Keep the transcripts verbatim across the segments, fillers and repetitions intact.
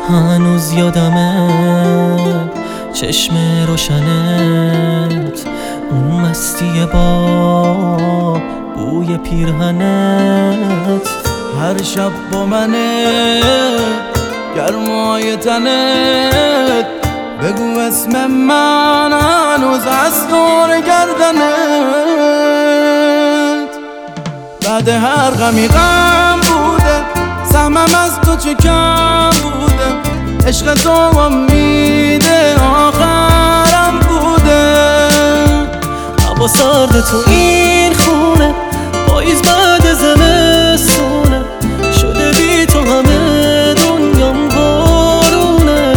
هنوز یادمه چشم روشنت، اون مستی با بوی پیرهنت، هر شب با منه گرمای تنت، بگو اسم من هنوز از دور گردنت. بعد هر غمی غم بوده، سهمم از تو چه کم بوده، عشق تو امید آخرم بوده. هوا سرد تو این خونه، پاییز بعد زمستونه، شده بی تو همه دنیام بارونه.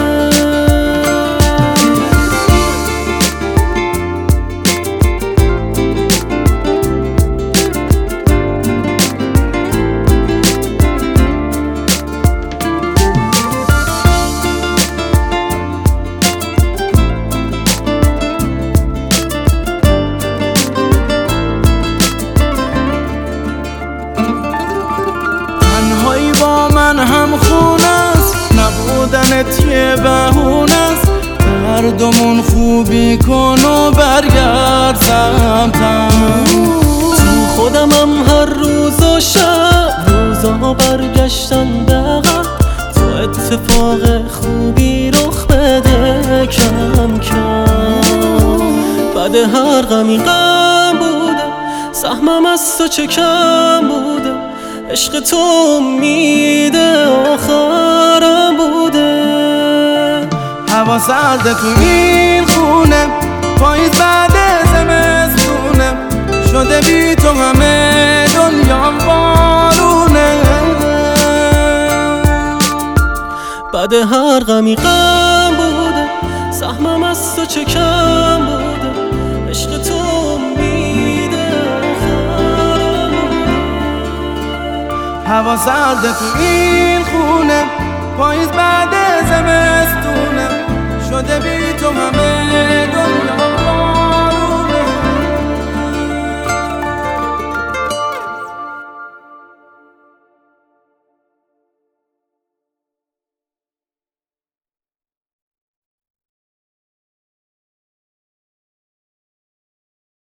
با من هم خونه است، نبودنت یه بهونه است. دردمون خوبی کن و برگرد سمتم. تو خودمم هر روز و شب، روزا برگشتن به عقب. تو اتفاق خوبی رخ بده کم کم. بعد هر غمی غم بوده، سهمم از تو چه کم بوده، عشق تو امید آخرم بوده. هوا سرد تو این خونه، پاییز بعد زمستونه، شده بی تو همه دنیام بارونه. بعد هر غمی غم بوده، سهمم از تو چه کم بوده، عشق تو امید آخرم بوده. هوا سرد تو این خونه، پاییز بعد زمستونه، شده بی تو همه دنیا